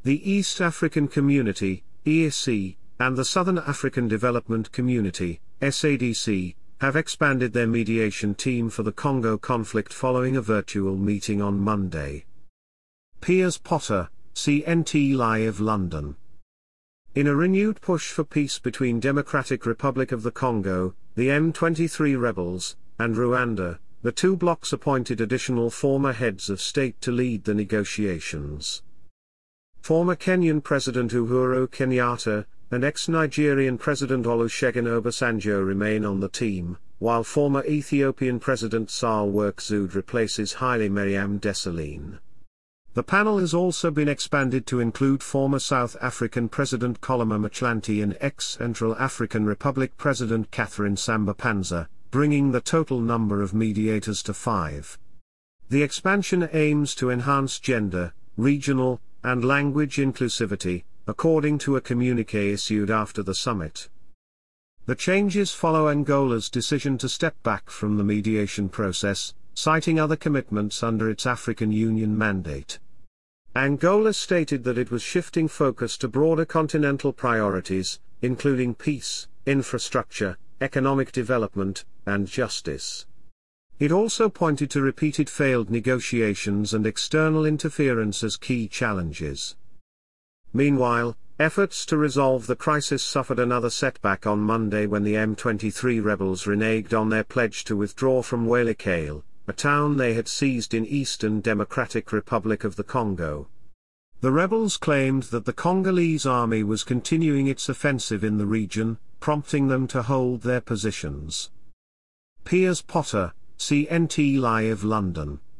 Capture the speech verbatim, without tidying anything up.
The East African Community, E A C, and the Southern African Development Community, S A D C, have expanded their mediation team for the Congo conflict following a virtual meeting on Monday. Piers Potter, C N T Live London. In a renewed push for peace between Democratic Republic of the Congo, the M twenty-three rebels, and Rwanda, the two blocs appointed additional former heads of state to lead the negotiations. Former Kenyan President Uhuru Kenyatta, and ex-Nigerian President Olusegun Obasanjo remain on the team, while former Ethiopian President Sahle-Work Zewde replaces Haile Mariam Desalegn. The panel has also been expanded to include former South African President Kgalema Motlanthe and ex-Central African Republic President Catherine Samba-Panza, bringing the total number of mediators to five. The expansion aims to enhance gender, regional, and language inclusivity, according to a communiqué issued after the summit. The changes follow Angola's decision to step back from the mediation process, citing other commitments under its African Union mandate. Angola stated that it was shifting focus to broader continental priorities, including peace, infrastructure, economic development, and justice. It also pointed to repeated failed negotiations and external interference as key challenges. Meanwhile, efforts to resolve the crisis suffered another setback on Monday when the M twenty-three rebels reneged on their pledge to withdraw from Walikale, a town they had seized in Eastern Democratic Republic of the Congo. The rebels claimed that the Congolese army was continuing its offensive in the region, prompting them to hold their positions. Piers Potter, C N T Live London.